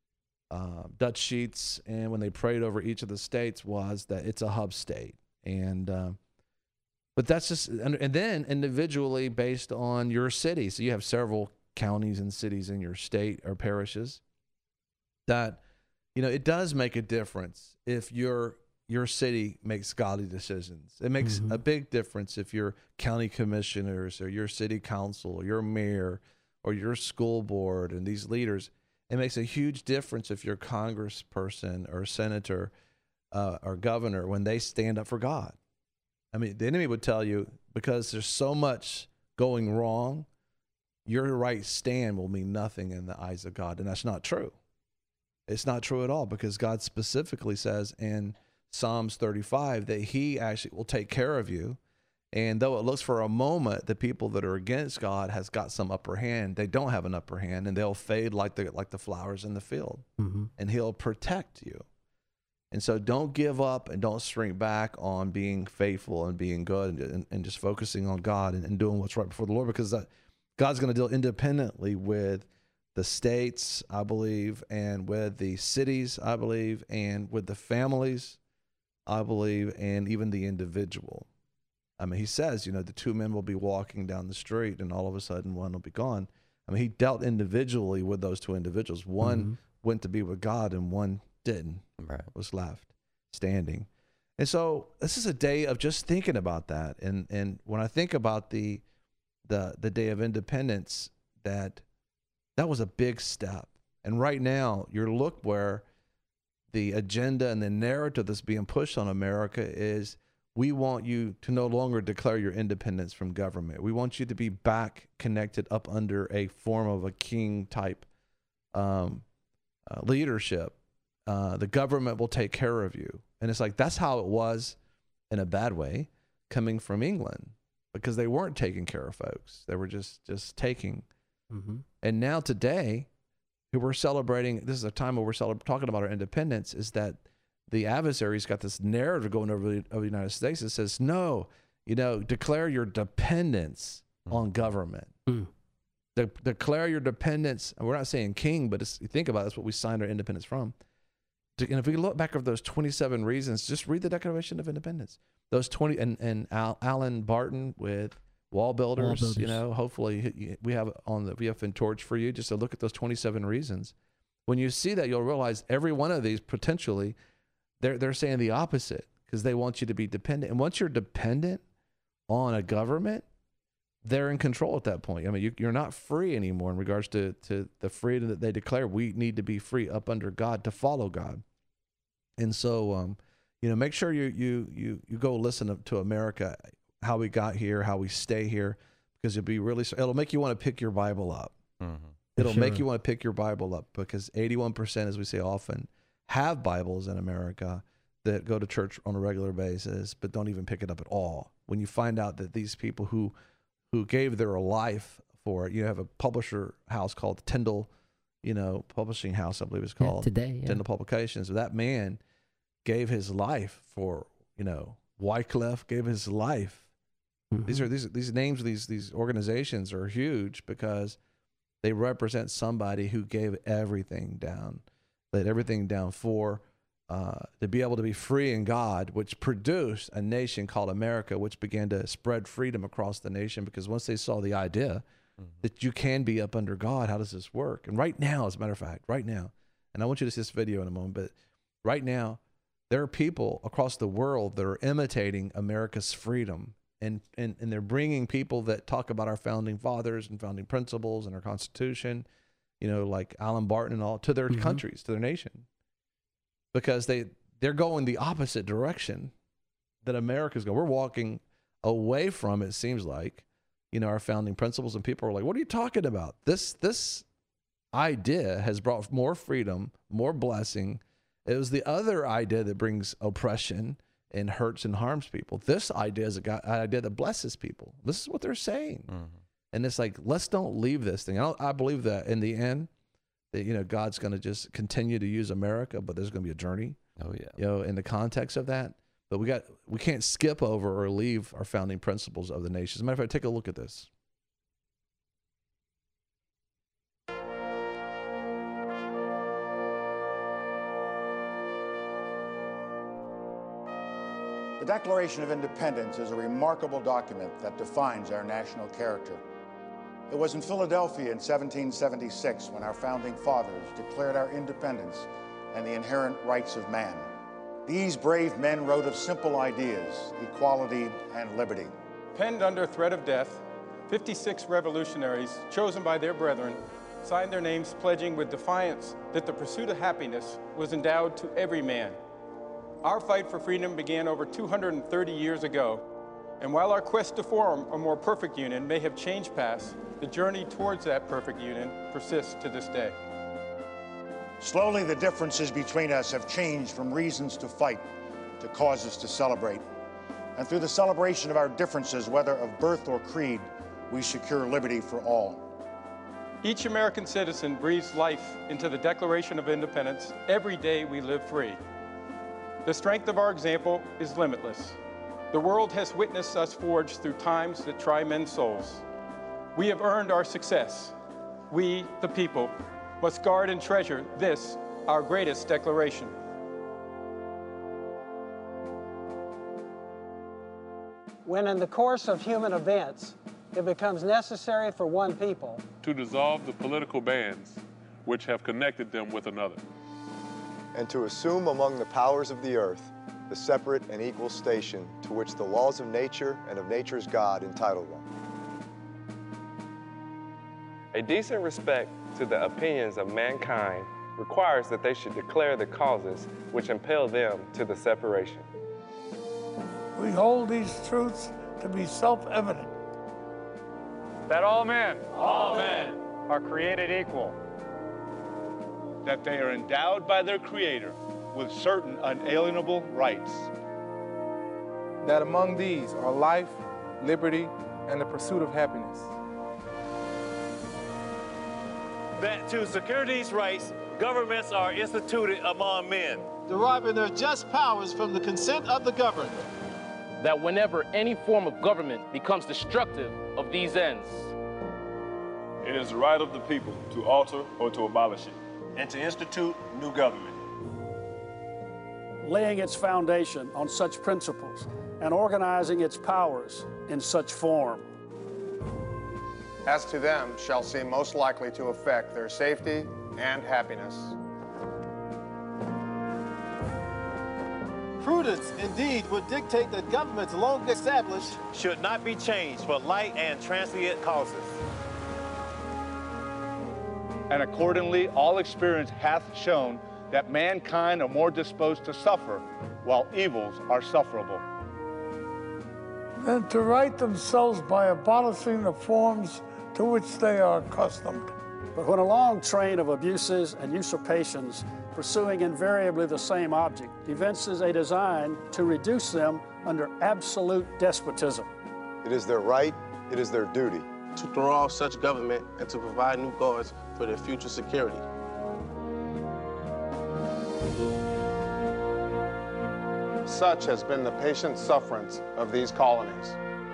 uh, Dutch Sheets, and when they prayed over each of the states, was that it's a hub state. And uh, but that's just, and, and then individually based on your city. So you have several counties and cities in your state or parishes that, you know, it does make a difference if your your city makes godly decisions. It makes mm-hmm. a big difference if your county commissioners or your city council or your mayor or your school board and these leaders, It makes a huge difference if you're a congressperson or a senator uh, or governor when they stand up for God. I mean, the enemy would tell you, because there's so much going wrong, your right stand will mean nothing in the eyes of God. And that's not true. It's not true at all, because God specifically says in Psalms thirty-five that he actually will take care of you. And though it looks for a moment the people that are against God has got some upper hand, they don't have an upper hand, and they'll fade like the like the flowers in the field. Mm-hmm. And he'll protect you. And so don't give up and don't shrink back on being faithful and being good and, and, and just focusing on God and, and doing what's right before the Lord, because that, God's going to deal independently with the states, I believe, and with the cities, I believe, and with the families, I believe, and even the individual. I mean, he says, you know, the two men will be walking down the street and all of a sudden one will be gone. I mean, he dealt individually with those two individuals. One mm-hmm. went to be with God and one didn't, right. was left standing. And so this is a day of just thinking about that. And and when I think about the the the Day of Independence, that that was a big step. And right now, your look where the agenda and the narrative that's being pushed on America is, we want you to no longer declare your independence from government. We want you to be back connected up under a form of a king type um, uh, leadership. Uh, the government will take care of you. And it's like, that's how it was in a bad way coming from England, because they weren't taking care of folks. They were just, just taking. Mm-hmm. And now today, who we're celebrating, this is a time where we're celebrating, talking about our independence, is that the adversary's got this narrative going over the, over the United States that says, no, you know, declare your dependence mm. on government. Mm. De- declare your dependence. And we're not saying king, but it's, you think about it, that's what we signed our independence from. And if we look back over those twenty-seven reasons, just read the Declaration of Independence. Those twenty, and, and Al, Alan Barton with Wall Builders, Wall Builders, you know, hopefully we have on the V F N torch for you just to look at those twenty-seven reasons. When you see that, you'll realize every one of these potentially, They're they're saying the opposite, because they want you to be dependent. And once you're dependent on a government, they're in control at that point. I mean, you, you're not free anymore in regards to, to the freedom that they declare. We need to be free up under God to follow God. And so, um, you know, make sure you you you you go listen to, to America, how we got here, how we stay here, because you'll be really, it'll make you want to pick your Bible up. Mm-hmm. It'll sure. make you want to pick your Bible up, because eighty-one percent, as we say often, have Bibles in America that go to church on a regular basis, but don't even pick it up at all. When you find out that these people who who gave their life for it, you have a publisher house called Tyndall, you know, publishing house, I believe it's called. Yeah, today, yeah. Tyndall Publications. That man gave his life for, you know, Wycliffe gave his life. Mm-hmm. These are these these names of these these organizations are huge, because they represent somebody who gave everything down. Laid everything down for uh, to be able to be free in God, which produced a nation called America, which began to spread freedom across the nation. Because once they saw the idea mm-hmm. that you can be up under God, how does this work? And right now, as a matter of fact, right now, and I want you to see this video in a moment, but right now, there are people across the world that are imitating America's freedom. And, and, and they're bringing people that talk about our founding fathers and founding principles and our Constitution, you know, like Alan Barton and all, to their mm-hmm. countries, to their nation, because they, they're going the opposite direction that America's going. We're walking away from, it seems like, you know, our founding principles, and people are like, what are you talking about? This, this idea has brought more freedom, more blessing. It was the other idea that brings oppression and hurts and harms people. This idea is an idea that blesses people. This is what they're saying. Mm-hmm. And it's like, let's don't leave this thing. I, I believe that in the end, that, you know, God's going to just continue to use America, but there's going to be a journey. Oh yeah. You know, in the context of that, but we got we can't skip over or leave our founding principles of the nation. As a matter of fact, take a look at this. The Declaration of Independence is a remarkable document that defines our national character. It was in Philadelphia in seventeen seventy-six when our founding fathers declared our independence and the inherent rights of man. These brave men wrote of simple ideas, equality and liberty. Penned under threat of death, fifty-six revolutionaries chosen by their brethren signed their names pledging with defiance that the pursuit of happiness was endowed to every man. Our fight for freedom began over two hundred thirty years ago, and while our quest to form a more perfect union may have changed past, the journey towards that perfect union persists to this day. Slowly, the differences between us have changed from reasons to fight to causes to celebrate. And through the celebration of our differences, whether of birth or creed, we secure liberty for all. Each American citizen breathes life into the Declaration of Independence every day we live free. The strength of our example is limitless. The world has witnessed us forge through times that try men's souls. We have earned our success. We, the people, must guard and treasure this, our greatest declaration. When in the course of human events, it becomes necessary for one people to dissolve the political bands which have connected them with another, and to assume among the powers of the earth the separate and equal station to which the laws of nature and of nature's God entitle them. A decent respect to the opinions of mankind requires that they should declare the causes which impel them to the separation. We hold these truths to be self-evident. That all men, all men are created equal. That they are endowed by their Creator with certain unalienable rights. That among these are life, liberty, and the pursuit of happiness. That to secure these rights, governments are instituted among men, deriving their just powers from the consent of the governed. That whenever any form of government becomes destructive of these ends, it is the right of the people to alter or to abolish it, and to institute new government. Laying its foundation on such principles and organizing its powers in such form as to them shall seem most likely to affect their safety and happiness. Prudence, indeed, would dictate that governments long established should not be changed for light and transient causes. And accordingly, all experience hath shown that mankind are more disposed to suffer, while evils are sufferable. Than to right themselves by abolishing the forms to which they are accustomed. But when a long train of abuses and usurpations, pursuing invariably the same object, evinces a design to reduce them under absolute despotism, it is their right, it is their duty to throw off such government and to provide new guards for their future security. Such has been the patient sufferance of these colonies.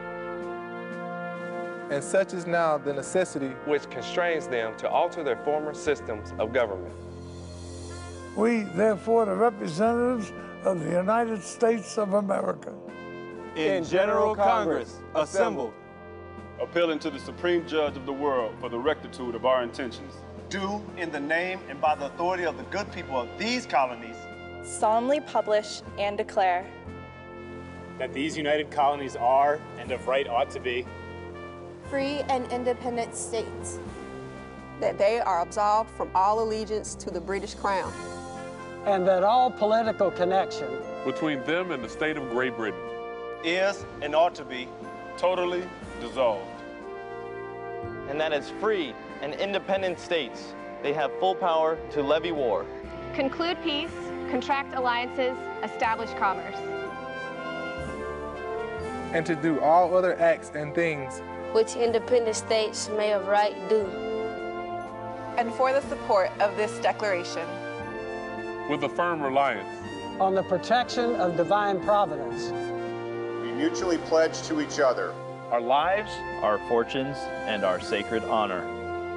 And such is now the necessity which constrains them to alter their former systems of government. We, therefore, the representatives of the United States of America, in General Congress, assembled, appealing to the Supreme Judge of the world for the rectitude of our intentions, do, in the name and by the authority of the good people of these colonies, solemnly publish and declare that these united colonies are, and of right ought to be, free and independent states, that they are absolved from all allegiance to the British Crown, and that all political connection between them and the state of Great Britain is and ought to be totally dissolved, and that as free and independent states, they have full power to levy war, conclude peace, contract alliances, establish commerce, and to do all other acts and things which independent states may of right do. And for the support of this declaration, with a firm reliance on the protection of divine providence, we mutually pledge to each other our lives, our fortunes, and our sacred honor.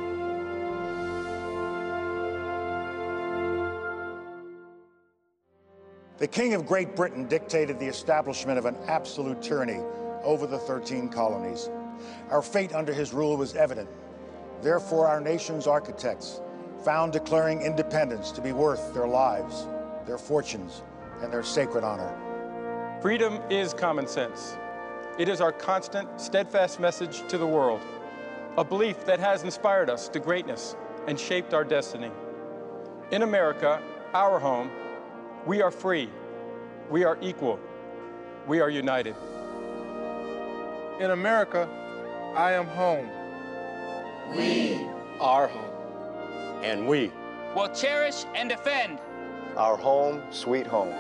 The King of Great Britain dictated the establishment of an absolute tyranny over the thirteen colonies. Our fate under his rule was evident. Therefore, our nation's architects found declaring independence to be worth their lives, their fortunes, and their sacred honor. Freedom is common sense. It is our constant, steadfast message to the world, a belief that has inspired us to greatness and shaped our destiny. In America, our home, we are free, we are equal, we are united. In America, I am home. We are home. And we will cherish and defend our home, sweet home.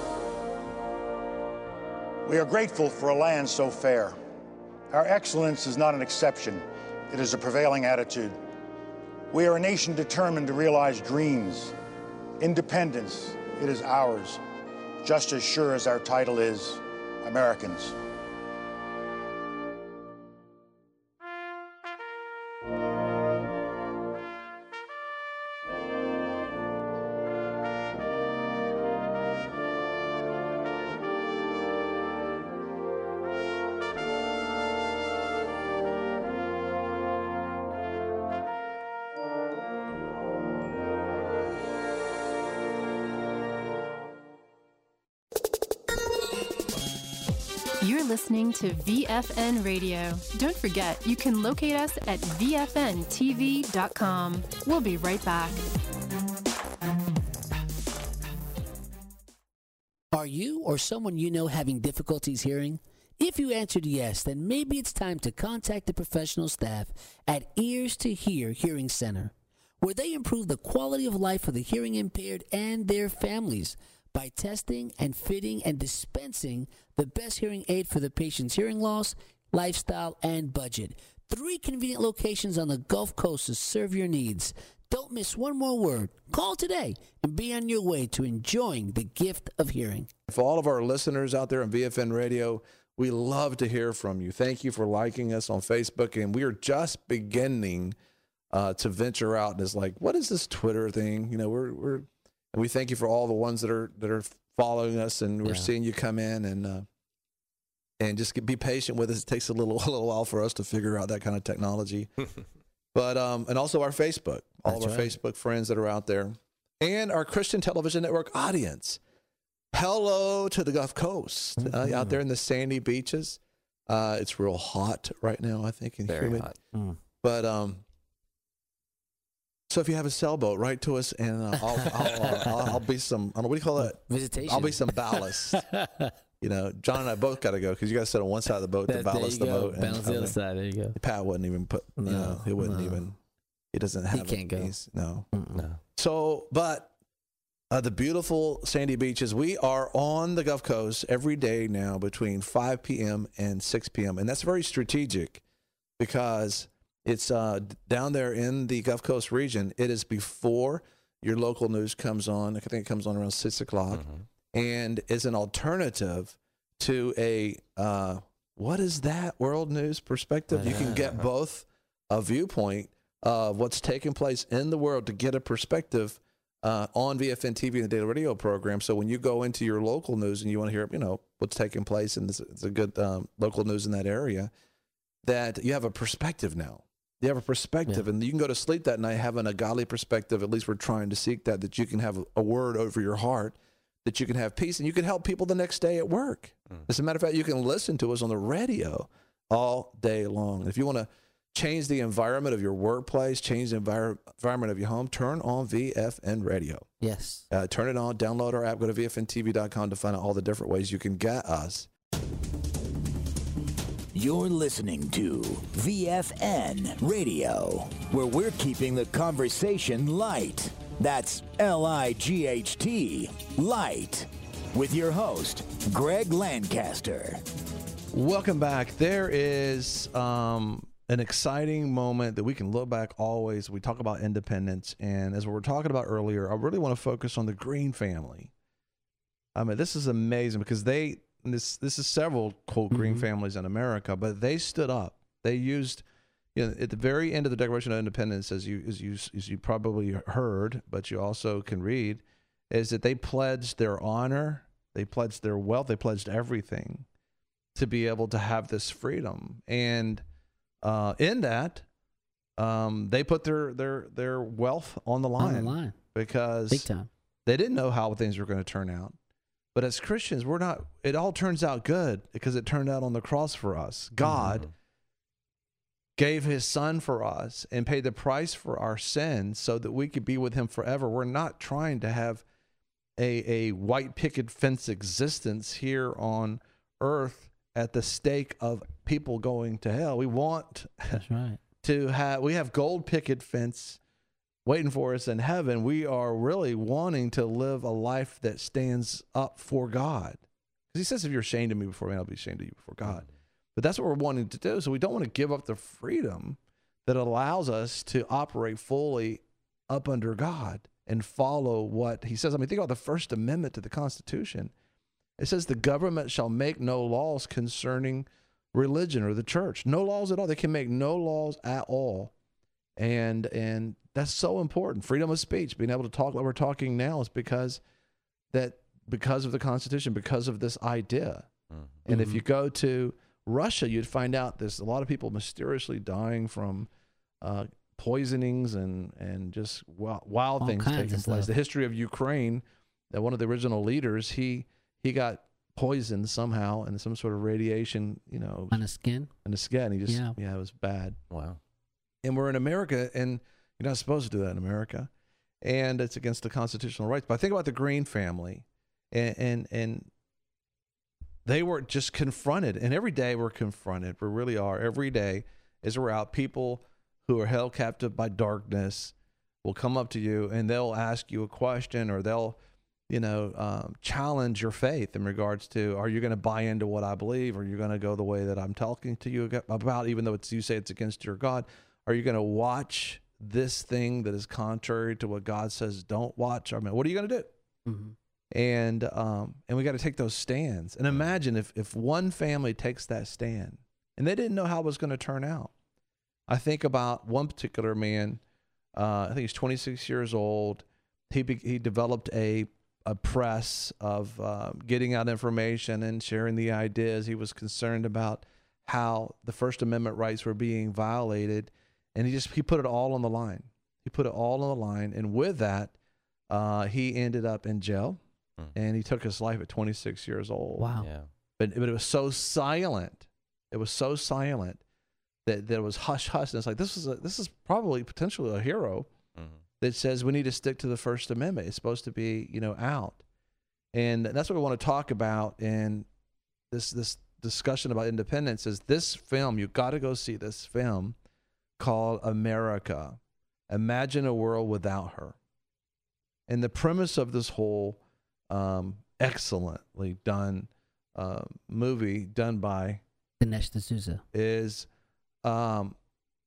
We are grateful for a land so fair. Our excellence is not an exception. It is a prevailing attitude. We are a nation determined to realize dreams. Independence, it is ours, just as sure as our title is Americans. You're listening to V F N Radio. Don't forget, you can locate us at V F N T V dot com. We'll be right back. Are you or someone you know having difficulties hearing? If you answered yes, then maybe it's time to contact the professional staff at Ears to Hear Hearing Center, where they improve the quality of life for the hearing impaired and their families by testing and fitting and dispensing the best hearing aid for the patient's hearing loss, lifestyle, and budget. Three convenient locations on the Gulf Coast to serve your needs. Don't miss one more word. Call today and be on your way to enjoying the gift of hearing. For all of our listeners out there on V F N Radio, we love to hear from you. Thank you for liking us on Facebook, and we are just beginning uh, to venture out. And it's like, what is this Twitter thing? You know, we're we're and we thank you for all the ones that are that are following us, and we're yeah. seeing you come in and uh, and just be patient with us. It takes a little a little while for us to figure out that kind of technology. But um, and also our Facebook, all That's of our right. Facebook friends that are out there, and our Christian Television Network audience. Hello to the Gulf Coast, mm-hmm. uh, out there in the sandy beaches. Uh, it's real hot right now, I think, and Very humid. hot. Mm. But um, so if you have a sailboat, write to us, and uh, I'll, I'll, uh, I'll, I'll be some. I don't know, what do you call that? Visitation. I'll be some ballast. You know, John and I both got to go because you guys sit on one side of the boat to ballast the boat. Balance and, the other side. There you go. Pat wouldn't even put. No, you know, he wouldn't no. even. He doesn't have. He can't a, go. No. No. So, but. Uh, the beautiful sandy beaches. We are on the Gulf Coast every day now between five p.m. and six p.m. And that's very strategic because it's uh, down there in the Gulf Coast region. It is before your local news comes on. I think it comes on around six o'clock. Mm-hmm. And it's an alternative to a, uh, what is that, world news perspective? You can get both a viewpoint of what's taking place in the world to get a perspective Uh, on V F N T V and the daily radio program. So when you go into your local news and you want to hear, you know, what's taking place, and it's a good um, local news in that area, that you have a perspective now. You have a perspective, yeah. and you can go to sleep that night having a godly perspective. At least we're trying to seek that, that you can have a word over your heart, that you can have peace, and you can help people the next day at work. Mm. As a matter of fact, you can listen to us on the radio all day long. And if you want to change the environment of your workplace, change the envir- environment of your home, turn on V F N Radio. Yes. Uh, turn it on, download our app, go to V F N T V dot com to find out all the different ways you can get us. You're listening to V F N Radio, where we're keeping the conversation light. That's L I G H T, light. With your host, Greg Lancaster. Welcome back. There is... Um, an exciting moment that we can look back always. We talk about independence, and as we were talking about earlier, I really want to focus on the Green family. I mean, this is amazing because they this this is several quote Green mm-hmm. families in America, but they stood up. They used, you know, at the very end of the Declaration of Independence, as you as you as you probably heard, but you also can read, is that they pledged their honor, they pledged their wealth, they pledged everything to be able to have this freedom. And Uh, in that, um, they put their, their, their wealth on the line, on the line. because Big time. They didn't know how things were going to turn out. But as Christians, we're not, it all turns out good because it turned out on the cross for us. God, mm-hmm. gave his son for us and paid the price for our sins so that we could be with him forever. We're not trying to have a, a white picket fence existence here on earth at the stake of people going to hell. We want That's right. to have, we have gold picket fence waiting for us in heaven. We are really wanting to live a life that stands up for God. Because he says, if you're ashamed of me before me, I'll be ashamed of you before God. But that's what we're wanting to do. So we don't want to give up the freedom that allows us to operate fully up under God and follow what he says. I mean, think about the First Amendment to the Constitution. It says the government shall make no laws concerning religion or the church. No laws at all. They can make no laws at all. And and that's so important. Freedom of speech, being able to talk like we're talking now, is because that because of the Constitution, because of this idea. Mm-hmm. And if you go to Russia, you'd find out there's a lot of people mysteriously dying from uh, poisonings and and just wild, wild things taking place. Stuff. The history of Ukraine, that one of the original leaders, he he got poisoned somehow and some sort of radiation, you know, on the skin. On the skin, he just yeah. yeah, it was bad. Wow. And we're in America, and you're not supposed to do that in America, and it's against the constitutional rights. But I think about the Green family, and and and. They were just confronted, and every day we're confronted. We really are. Every day as we're out, people who are held captive by darkness will come up to you, and they'll ask you a question, or they'll, you know, um, challenge your faith in regards to, are you going to buy into what I believe? Are you going to go the way that I'm talking to you about, even though it's you say it's against your God? Are you going to watch this thing that is contrary to what God says don't watch? I mean, what are you going to do? Mm-hmm. And um, and we got to take those stands. And imagine if, if one family takes that stand, and they didn't know how it was going to turn out. I think about one particular man. Uh, I think he's twenty-six years old. He be, he developed a a press of uh, getting out information and sharing the ideas. He was concerned about how the First Amendment rights were being violated, and he just he put it all on the line. He put it all on the line, and with that, uh, he ended up in jail. And he took his life at twenty-six years old. Wow. Yeah. But, but it was so silent. It was so silent that, that it was hush hush. And it's like, this is a, this is probably potentially a hero mm-hmm. that says we need to stick to the First Amendment. It's supposed to be, you know, out. And that's what we want to talk about in this this discussion about independence is this film. You've got to go see this film called America. Imagine a world without her. And the premise of this whole Um, excellently done uh, movie done by Dinesh D'Souza is um,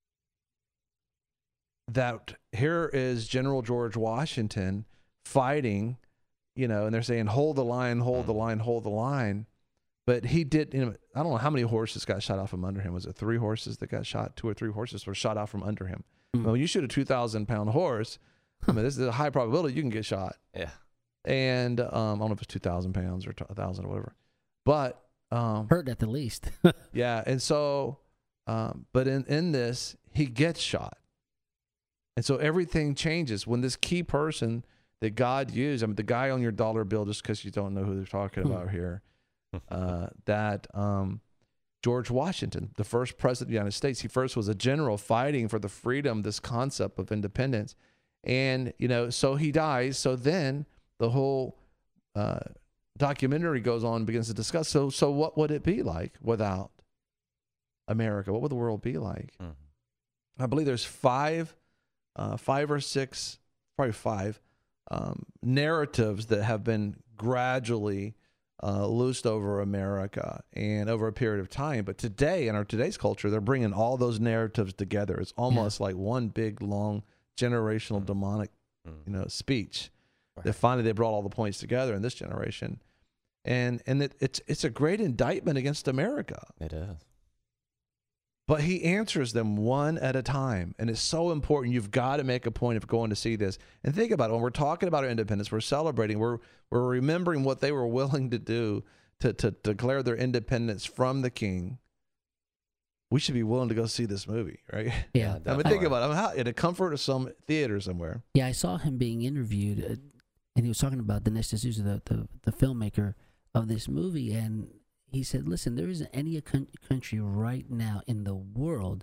that here is General George Washington fighting, you know, and they're saying, hold the line, hold the line, hold the line. But he did, you know, I don't know how many horses got shot out from under him. Was it three horses that got shot? Two or three horses were shot out from under him. Mm-hmm. Well, when you shoot a two thousand pound horse, I mean, this is a high probability you can get shot. Yeah. And um, I don't know if it's two thousand pounds or one thousand or whatever. But um, hurt at the least. yeah. And so, um, but in, in this, he gets shot. And so everything changes when this key person that God used, I mean, the guy on your dollar bill, just because you don't know who they're talking about here, uh, that um, George Washington, the first president of the United States, he first was a general fighting for the freedom, this concept of independence. And, you know, so he dies. So then the whole uh, documentary goes on and begins to discuss, so so what would it be like without America? What would the world be like? Mm-hmm. I believe there's five, uh, five or six, probably five, um, narratives that have been gradually uh, loosed over America and over a period of time. But today, in our today's culture, they're bringing all those narratives together. It's almost yeah. like one big, long, generational, mm-hmm. demonic, mm-hmm. you know, speech. That finally they brought all the points together in this generation, and and it, it's it's a great indictment against America. It is. But he answers them one at a time, and it's so important. You've got to make a point of going to see this and think about it. When we're talking about our independence, we're celebrating. We're we're remembering what they were willing to do to to declare their independence from the king. We should be willing to go see this movie, right? Yeah. I mean, think about it. I mean, how, in the comfort of some theater somewhere. Yeah, I saw him being interviewed. Uh, And he was talking about Dinesh D'Souza, the, the, the filmmaker of this movie. And he said, listen, there isn't any country right now in the world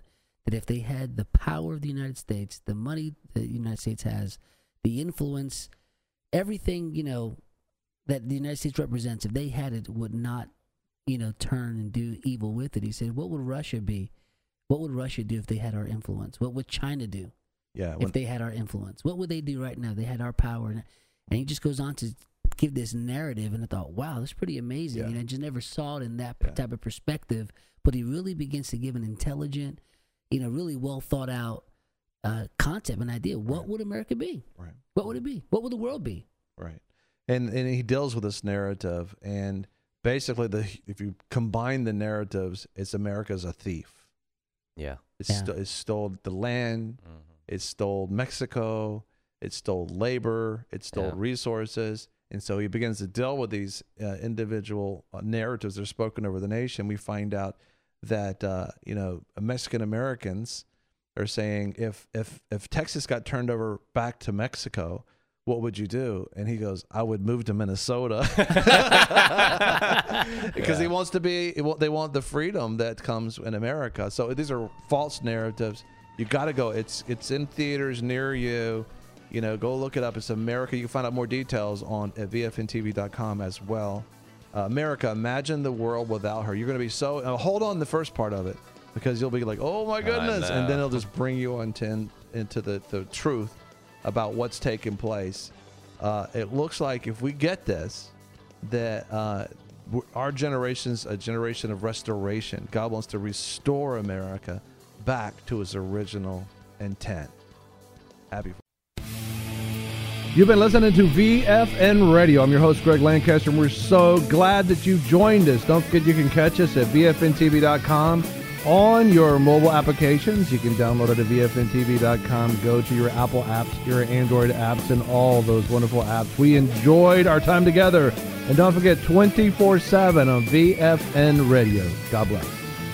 that if they had the power of the United States, the money that the United States has, the influence, everything, you know, that the United States represents, if they had it, would not, you know, turn and do evil with it. He said, what would Russia be? What would Russia do if they had our influence? What would China do yeah, if when, they had our influence? What would they do right now? They had our power. And, and he just goes on to give this narrative, and I thought, wow, that's pretty amazing. Yeah. And I just never saw it in that Yeah. type of perspective. But he really begins to give an intelligent, you know, really well thought out uh, concept, an idea. What Right. would America be? Right. What would it be? What would the world be? Right. And and he deals with this narrative, and basically, the if you combine the narratives, it's America's a thief. Yeah. It's Yeah. st- it stole the land, Mhm. it stole Mexico, it stole labor, it stole Yeah. resources. And so he begins to deal with these uh, individual uh, narratives that are spoken over the nation. We find out that, uh, you know, Mexican Americans are saying, if, if, if Texas got turned over back to Mexico, what would you do? And he goes, I would move to Minnesota. Because Yeah. he wants to be, they want the freedom that comes in America. So these are false narratives. You got to go. It's it's in theaters near you. You know, go look it up. It's America. You can find out more details on at V F N T V dot com as well. Uh, America, imagine the world without her. You're going to be so, uh, hold on the first part of it, because you'll be like, oh my goodness. And then know. it'll just bring you into, into the, the truth about what's taking place. Uh, it looks like if we get this, that uh, w- our generation's a generation of restoration. God wants to restore America back to its original intent. Happy. You've been listening to V F N Radio. I'm your host, Greg Lancaster, and we're so glad that you joined us. Don't forget you can catch us at V F N T V dot com on your mobile applications. You can download it at V F N T V dot com. Go to your Apple apps, your Android apps, and all those wonderful apps. We enjoyed our time together. And don't forget, twenty-four seven on V F N Radio. God bless.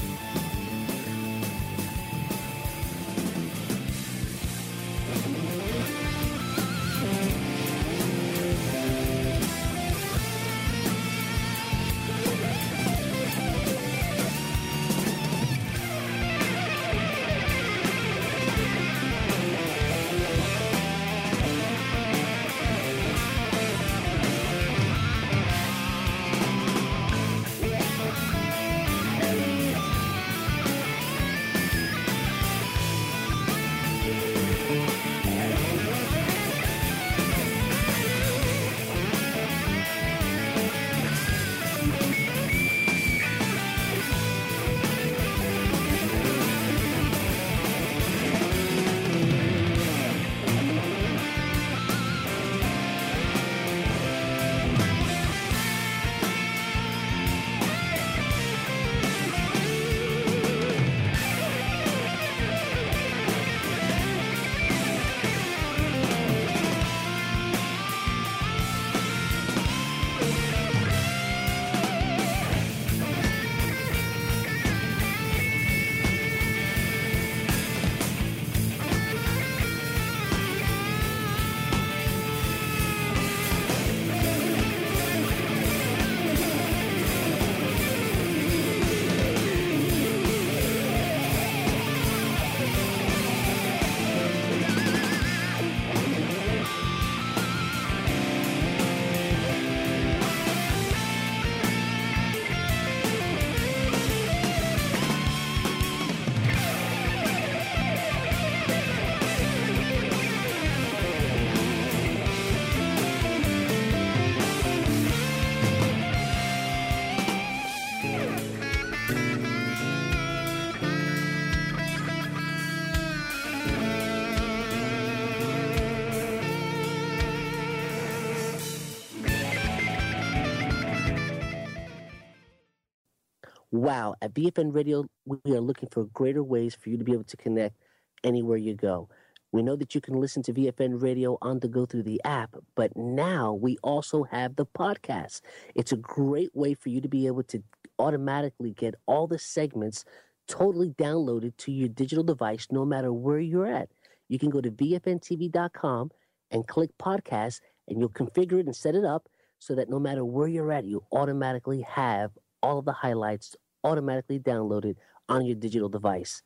Wow, at V F N Radio, we are looking for greater ways for you to be able to connect anywhere you go. We know that you can listen to V F N Radio on the go through the app, but now we also have the podcast. It's a great way for you to be able to automatically get all the segments totally downloaded to your digital device no matter where you're at. You can go to V F N T V dot com and click podcast, and you'll configure it and set it up so that no matter where you're at, you automatically have all of the highlights automatically downloaded on your digital device.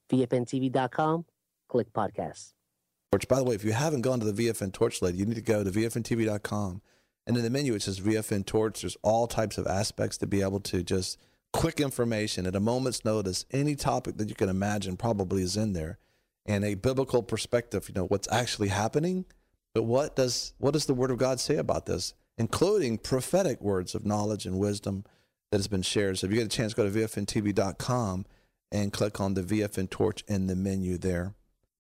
V F N T V dot com, click podcasts. Which, by the way, if you haven't gone to the V F N Torch lately, you need to go to V F N T V dot com. And in the menu, it says V F N Torch. There's all types of aspects to be able to just quick information at a moment's notice. Any topic that you can imagine probably is in there. And a biblical perspective, you know, what's actually happening. But what does what does the Word of God say about this, including prophetic words of knowledge and wisdom that has been shared. So if you get a chance, go to V F N T V dot com and click on the V F N Torch in the menu there.